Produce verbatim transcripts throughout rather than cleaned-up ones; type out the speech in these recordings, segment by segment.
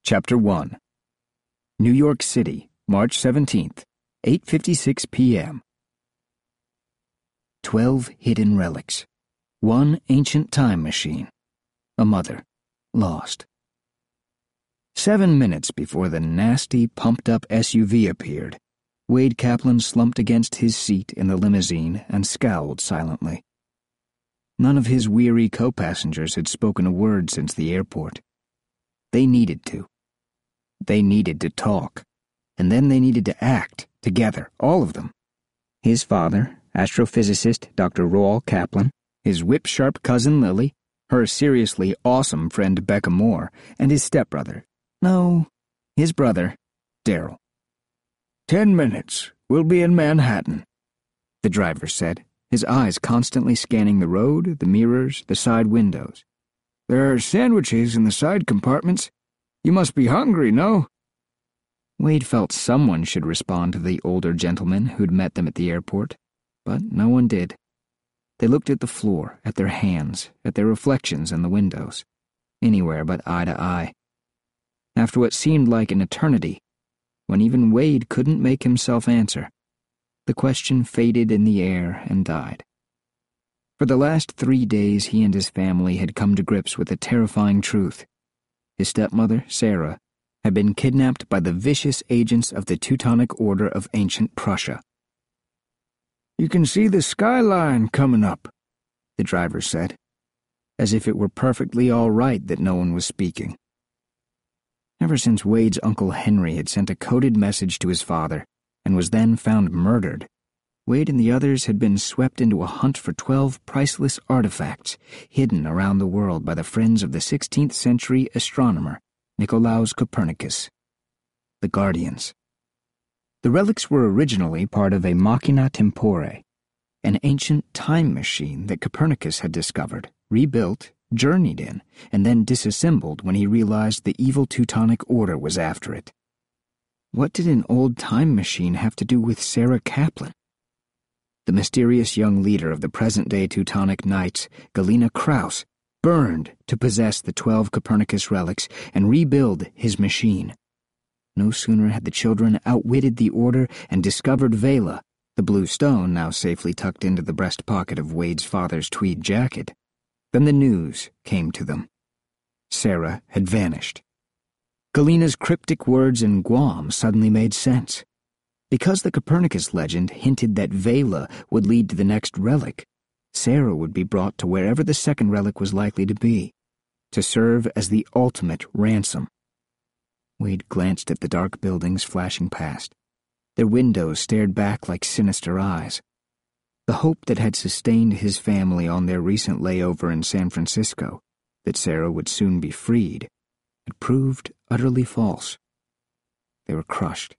Chapter one. New York City, March seventeenth, eight fifty-six p m Twelve hidden relics. One ancient time machine. A mother. Lost. Seven minutes before the nasty, pumped-up S U V appeared, Wade Kaplan slumped against his seat in the limousine and scowled silently. None of his weary co-passengers had spoken a word since the airport. They needed to. They needed to talk, and then they needed to act, together, all of them. His father, astrophysicist Doctor Roald Kaplan, his whip-sharp cousin Lily, her seriously awesome friend Becca Moore, and his stepbrother, no, his brother, Daryl. Ten minutes. We'll be in Manhattan, the driver said, his eyes constantly scanning the road, the mirrors, the side windows. There are sandwiches in the side compartments. You must be hungry, no? Wade felt someone should respond to the older gentleman who'd met them at the airport, but no one did. They looked at the floor, at their hands, at their reflections in the windows, anywhere but eye to eye. After what seemed like an eternity, when even Wade couldn't make himself answer, the question faded in the air and died. For the last three days he and his family had come to grips with a terrifying truth. His stepmother, Sarah, had been kidnapped by the vicious agents of the Teutonic Order of Ancient Prussia. You can see the skyline coming up, the driver said, as if it were perfectly all right that no one was speaking. Ever since Wade's Uncle Henry had sent a coded message to his father and was then found murdered, Wade and the others had been swept into a hunt for twelve priceless artifacts hidden around the world by the friends of the sixteenth century astronomer Nicolaus Copernicus, the Guardians. The relics were originally part of a machina tempore, an ancient time machine that Copernicus had discovered, rebuilt, journeyed in, and then disassembled when he realized the evil Teutonic Order was after it. What did an old time machine have to do with Sarah Kaplan? The mysterious young leader of the present-day Teutonic Knights, Galena Kraus, burned to possess the twelve Copernicus relics and rebuild his machine. No sooner had the children outwitted the Order and discovered Vela, the blue stone now safely tucked into the breast pocket of Wade's father's tweed jacket, than the news came to them. Sarah had vanished. Galena's cryptic words in Guam suddenly made sense. Because the Copernicus legend hinted that Vela would lead to the next relic, Sarah would be brought to wherever the second relic was likely to be, to serve as the ultimate ransom. Wade glanced at the dark buildings flashing past. Their windows stared back like sinister eyes. The hope that had sustained his family on their recent layover in San Francisco, that Sarah would soon be freed, had proved utterly false. They were crushed.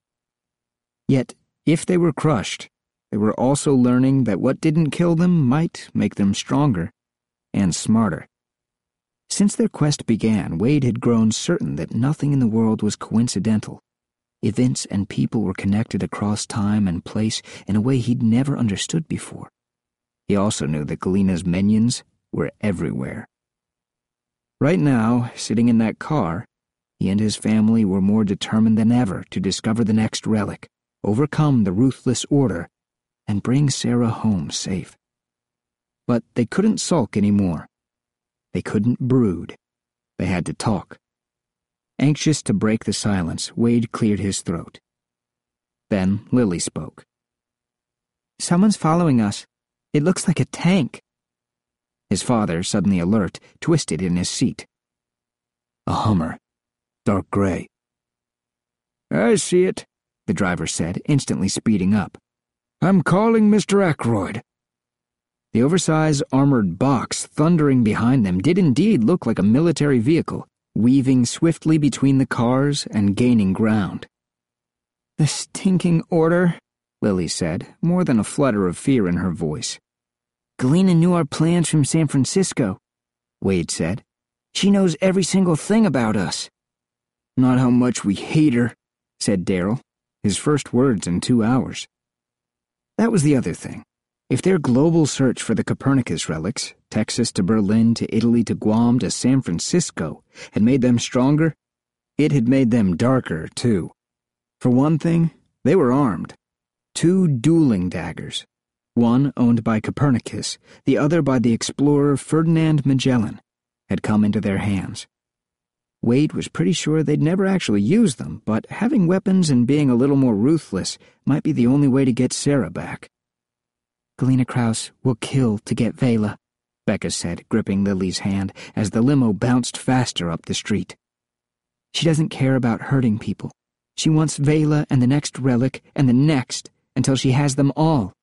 Yet, if they were crushed, they were also learning that what didn't kill them might make them stronger and smarter. Since their quest began, Wade had grown certain that nothing in the world was coincidental. Events and people were connected across time and place in a way he'd never understood before. He also knew that Galena's minions were everywhere. Right now, sitting in that car, he and his family were more determined than ever to discover the next relic, overcome the ruthless Order, and bring Sarah home safe. But they couldn't sulk anymore. They couldn't brood. They had to talk. Anxious to break the silence, Wade cleared his throat. Then Lily spoke. Someone's following us. It looks like a tank. His father, suddenly alert, twisted in his seat. A Hummer. Dark gray. I see it, the driver said, instantly speeding up. I'm calling Mister Ackroyd. The oversized armored box thundering behind them did indeed look like a military vehicle, weaving swiftly between the cars and gaining ground. The stinking Order, Lily said, more than a flutter of fear in her voice. Galena knew our plans from San Francisco, Wade said. She knows every single thing about us. Not how much we hate her, said Daryl, his first words in two hours. That was the other thing. If their global search for the Copernicus relics, Texas to Berlin to Italy to Guam to San Francisco, had made them stronger, It had made them darker, too. For one thing, they were armed. Two dueling daggers. One owned by Copernicus, the other by the explorer Ferdinand Magellan, had come into their hands. Wade was pretty sure they'd never actually use them, but having weapons and being a little more ruthless might be the only way to get Sarah back. "Galena Kraus will kill to get Vela," Becca said, gripping Lily's hand as the limo bounced faster up the street. "She doesn't care about hurting people. She wants Vela and the next relic and the next until she has them all."